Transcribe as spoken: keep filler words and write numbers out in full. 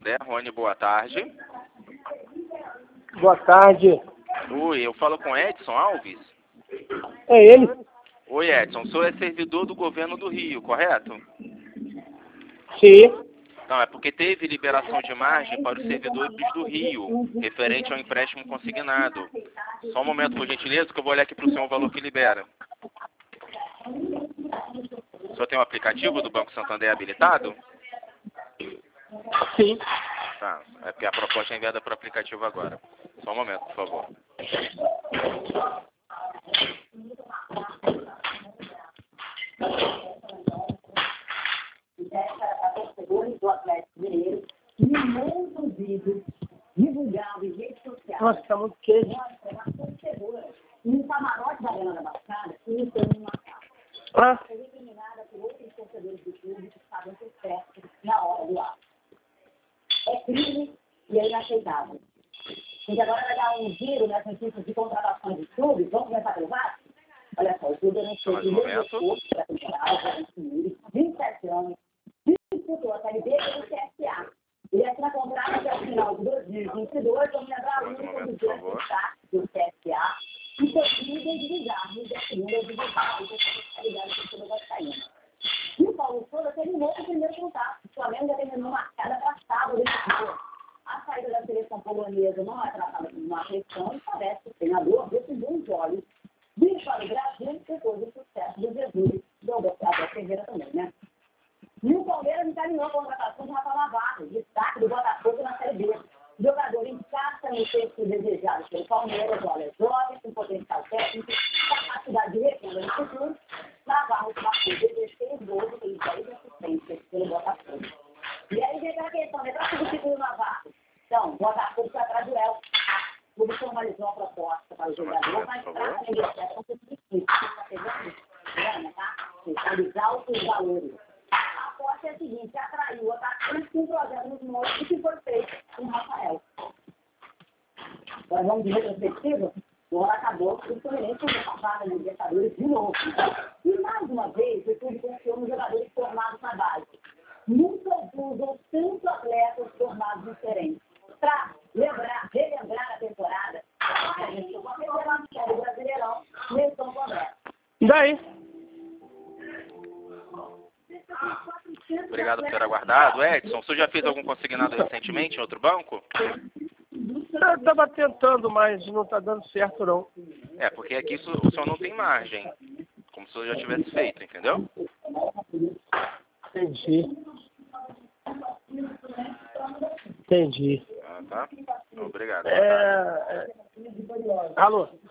É, Rony, boa tarde. Boa tarde. Oi, eu falo com Edson Alves? É ele? Oi, Edson, sou é servidor do governo do Rio, correto? Sim. Não, é porque teve liberação de margem para os servidores do Rio, referente ao empréstimo consignado. Só um momento, por gentileza, que eu vou olhar aqui para o senhor o valor que libera. O senhor tem um aplicativo do Banco Santander habilitado? Sim. Tá, é porque a proposta é enviada para o aplicativo agora. Só um momento, por favor. Nossa, tá muito quente. Um camarote da Arena da Baixada, imitando uma casa. Ah, Foi determinada por outros torcedores do clube que estavam por perto na hora do ato. É crime e é inaceitável. Gente, agora vai dar um giro nas notícias de contratações de clubes. Vamos começar pelo Vasco? Olha só, o clube anunciou Mais que um o momento. reforço da temporada, vinte e sete anos, disputou a Série B do C S A. Ele assina contrato até o final de dois mil e vinte e dois, vamos lembrar Mais um muito momento, do por grande favor. destaque do C S A e possíveis desarmes da segunda divisão da especialidade do clube vascaíno. E o Paulo Souza terminou o primeiro contato. O Flamengo já terminou marcada para sábado desse dia. A saída da seleção polonesa não é tratada como uma questão e parece que o treinador decidiu os olhos vir para o Brasil depois do sucesso do Jesus, do Abel Ferreira também, né? E o Palmeiras encaminhou a contratação de Rafael Navarro, destaque do Botafogo na Série B. Jogador encaixa no texto desejado pelo Palmeiras, olha, jovem, com potencial técnico, capacidade de recurso no futuro. Navarro marcou dezesseis gols e tem dez assistências pelo Botafogo. E aí vem aquela questão, né? Para substituir o Navarro. Então, o Botafogo foi atrás do El. O clube formalizou a proposta para o jogador, mas para a negociação foi difícil. Tá? Fiscalizar os valores. A aposta é a seguinte: atraiu o atacante com um projeto nos moldes do que foi feito com o Rafael. Agora vamos de retrospectiva. O ano acabou com o Fluminense sendo passado na Libertadores de novo. E mais uma vez, o clube confiou nos jogadores formados na base. Nunca usam tanto atletas formados diferentes. Para lembrar, relembrar a temporada, a gente chegou a revelar no série Brasileirão, Nelson Condé. e daí? Obrigado por ter aguardado. Edson, o senhor já fez algum consignado recentemente em outro banco? Eu tava tentando, mas não tá dando certo, não. É, porque aqui isso- o senhor não tem margem. Como se o senhor já tivesse feito, entendeu? Entendi. Entendi. Ah, tá. Obrigado. É... é... Alô?